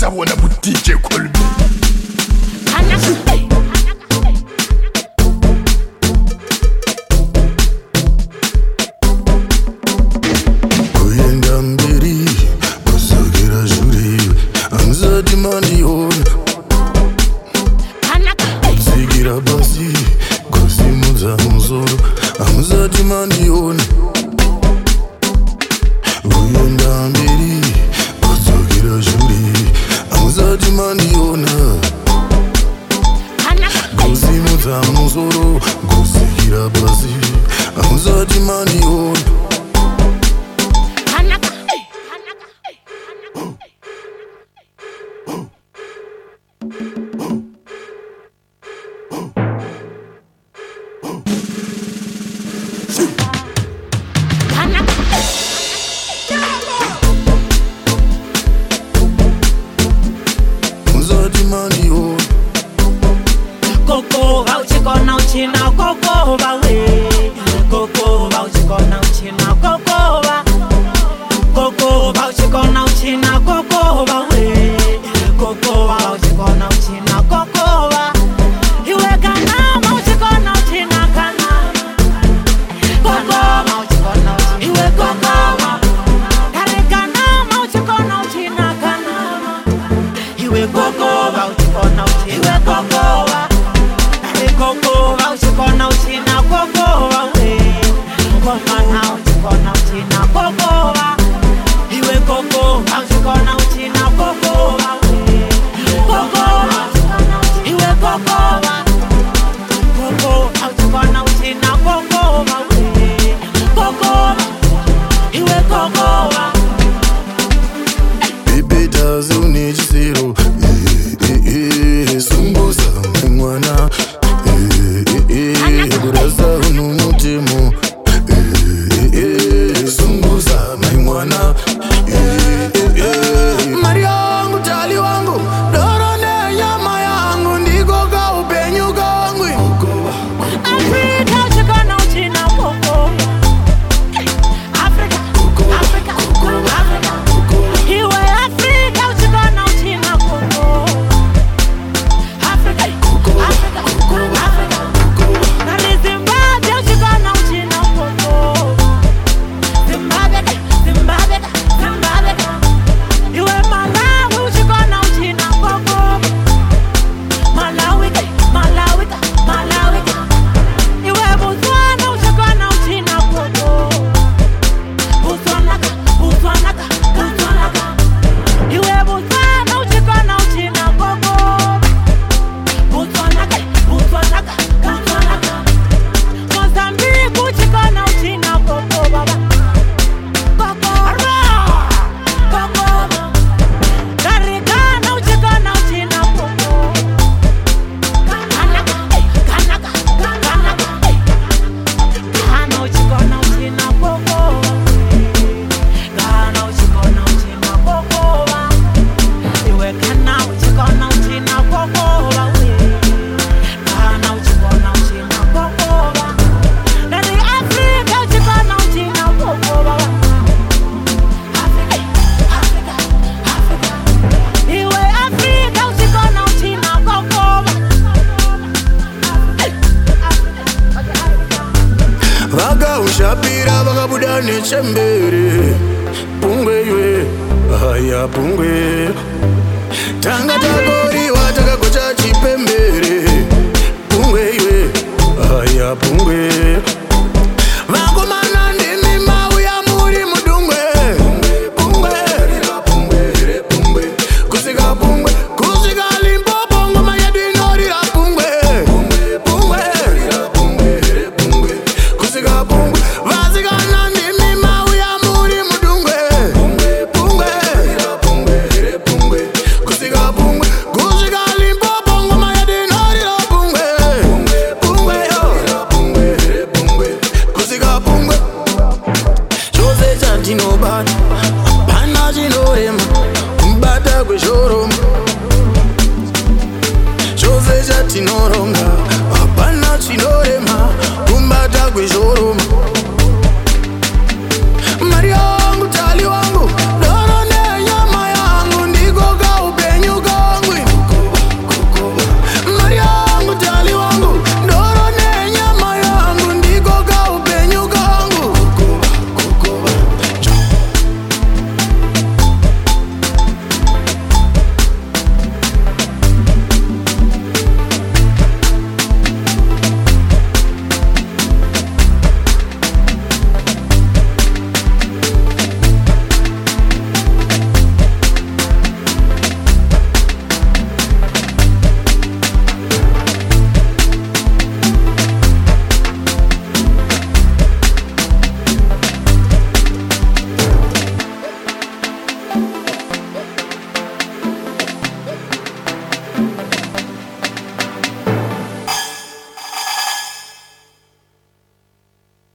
sabona bu DJ Colby. Kuyenda mberi kusogera juri amzadi mandiona zigira basi kusimuza muzoro amzadi mandiona kuyenda mberi kusogera juri amzadi mandiona kusimuza muzoro kusigira basi amzadi mandiona. Coco, uchikona uchina Coco bawe. Coco, uchikona uchina Coco ba. Coco, uchikona uchina Coco bawe. Coco, uchikona uchina Coco ba. Iwe kana uchikona uchina kana. Coco, uchikona uchina. Iwe Coco ba. Kare kana uchikona uchina kana. Iwe Coco ba uchikona uchina. Iwe Coco ba. Coco, uchikona uchina Coco bawe. Coco, uchikona uchina Coco ba. Iwe Coco, uchikona uchina Coco bawe. Coco, iwe Coco ba. Coco, uchikona uchina Coco bawe. Coco, iwe Coco ba. Baby does need zero. Sumbusa mwana. Guraza unumutimo. Sumbusa mwana. Maria wangu tali wangu dorone nyama yangu ndikoka upenyu kangu. Africa uchikona uchina Coco. Africa, Africa, Africa. Iwe Africa uchikona uchina Coco. Africa, Africa, Africa. Nani Zimbabwe uchikona uchina Coco. Zimbabwe, Zimbabwe, Zimbabwe. Iwe Malawi uchikona uchina Coco. Malawi, Malawi, Malawi. Iwe Botswana uchikona uchina Coco. Botswana, Botswana, Botswana. Iwe Botswana uchikona uchina Coco. Botswana, Botswana, Botswana. Mozambique uchikona uchina Coco baba. Coco, Coco. Garigana uchikona uchina Coco. Ghana, Ghana, Ghana. Ghana uchikona uchina Coco. Ghana uchikona uchina Coco ba. Iwe Ghana uchikona uchina Coco ba we. Ghana uchikona uchina Coco ba. Nani Africa uchikona uchina Coco ba. Africa, Africa, Africa. Iwe Africa uchikona uchina Coco ba. Vaga ushapira vakabuda nechembere. Pungwe iwe haya pungwe. Tanga takoriwa takagocha chipembere. Pungwe iwe haya pungwe. Vakomana ndimi mauya muri mudungwe. Pungwe, pungwe, pungwe. Kusika pungwe, kusika Limpopo ngoma yedu inorira pungwe. Pungwe, pungwe, pungwe. Kusika pungwe, vasikana ndimi mauya muri mudungwe. Pungwe, pungwe, pungwe. Kusika pungwe, kusika Limpopo ngoma yedu inorira pungwe. Pungwe, pungwe, pungwe. Kusika pungwe. Chose chatinobata pana chinorema kubata kweshoroma. Chose chatinoronga hapana chinorema kumbata kweshoroma.